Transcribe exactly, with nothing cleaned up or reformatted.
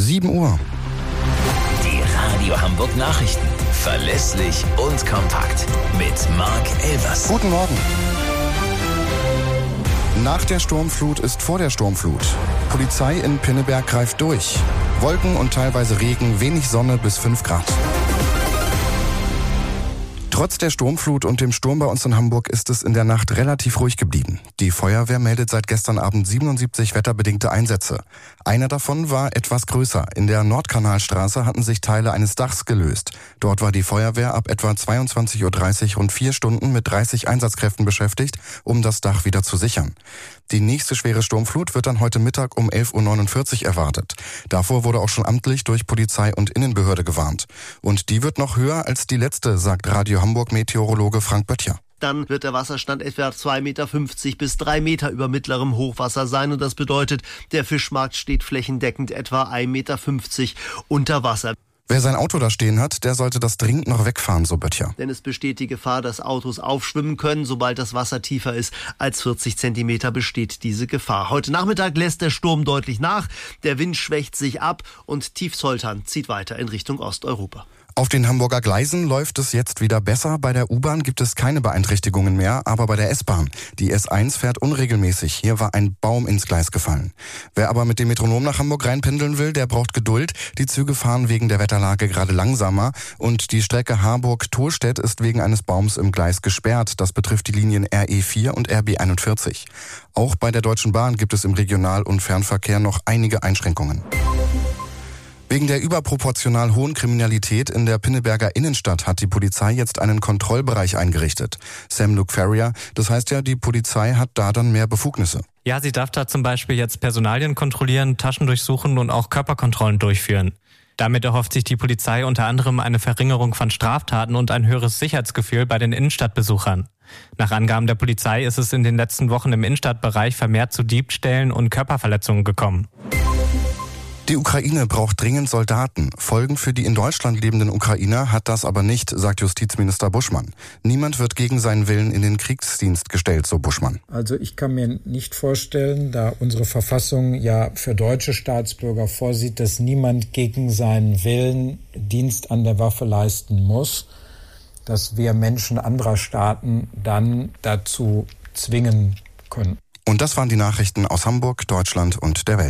sieben Uhr. Die Radio Hamburg Nachrichten. Verlässlich und kompakt. Mit Marc Elvers. Guten Morgen. Nach der Sturmflut ist vor der Sturmflut. Polizei in Pinneberg greift durch. Wolken und teilweise Regen, wenig Sonne bis fünf Grad. Trotz der Sturmflut und dem Sturm bei uns in Hamburg ist es in der Nacht relativ ruhig geblieben. Die Feuerwehr meldet seit gestern Abend siebenundsiebzig wetterbedingte Einsätze. Einer davon war etwas größer. In der Nordkanalstraße hatten sich Teile eines Dachs gelöst. Dort war die Feuerwehr ab etwa zweiundzwanzig Uhr dreißig rund vier Stunden mit dreißig Einsatzkräften beschäftigt, um das Dach wieder zu sichern. Die nächste schwere Sturmflut wird dann heute Mittag um elf Uhr neunundvierzig erwartet. Davor wurde auch schon amtlich durch Polizei und Innenbehörde gewarnt. Und die wird noch höher als die letzte, sagt Radio Hamburg-Meteorologe Frank Böttcher. Dann wird der Wasserstand etwa zwei Meter fünfzig bis drei Meter über mittlerem Hochwasser sein. Und das bedeutet, der Fischmarkt steht flächendeckend etwa ein Meter fünfzig unter Wasser. Wer sein Auto da stehen hat, der sollte das dringend noch wegfahren, so Böttcher. Denn es besteht die Gefahr, dass Autos aufschwimmen können. Sobald das Wasser tiefer ist als vierzig Zentimeter, besteht diese Gefahr. Heute Nachmittag lässt der Sturm deutlich nach. Der Wind schwächt sich ab und Tiefsoltern zieht weiter in Richtung Osteuropa. Auf den Hamburger Gleisen läuft es jetzt wieder besser. Bei der U-Bahn gibt es keine Beeinträchtigungen mehr, aber bei der S-Bahn. Die S eins fährt unregelmäßig. Hier war ein Baum ins Gleis gefallen. Wer aber mit dem Metronom nach Hamburg reinpendeln will, der braucht Geduld. Die Züge fahren wegen der Wetterlage gerade langsamer und die Strecke Harburg-Tohlstedt ist wegen eines Baums im Gleis gesperrt. Das betrifft die Linien R E vier und R B einundvierzig. Auch bei der Deutschen Bahn gibt es im Regional- und Fernverkehr noch einige Einschränkungen. Wegen der überproportional hohen Kriminalität in der Pinneberger Innenstadt hat die Polizei jetzt einen Kontrollbereich eingerichtet. Sam Luke Ferrier, das heißt ja, die Polizei hat da dann mehr Befugnisse. Ja, sie darf da zum Beispiel jetzt Personalien kontrollieren, Taschen durchsuchen und auch Körperkontrollen durchführen. Damit erhofft sich die Polizei unter anderem eine Verringerung von Straftaten und ein höheres Sicherheitsgefühl bei den Innenstadtbesuchern. Nach Angaben der Polizei ist es in den letzten Wochen im Innenstadtbereich vermehrt zu Diebstählen und Körperverletzungen gekommen. Die Ukraine braucht dringend Soldaten. Folgen für die in Deutschland lebenden Ukrainer hat das aber nicht, sagt Justizminister Buschmann. Niemand wird gegen seinen Willen in den Kriegsdienst gestellt, so Buschmann. Also ich kann mir nicht vorstellen, da unsere Verfassung ja für deutsche Staatsbürger vorsieht, dass niemand gegen seinen Willen Dienst an der Waffe leisten muss, dass wir Menschen anderer Staaten dann dazu zwingen können. Und das waren die Nachrichten aus Hamburg, Deutschland und der Welt.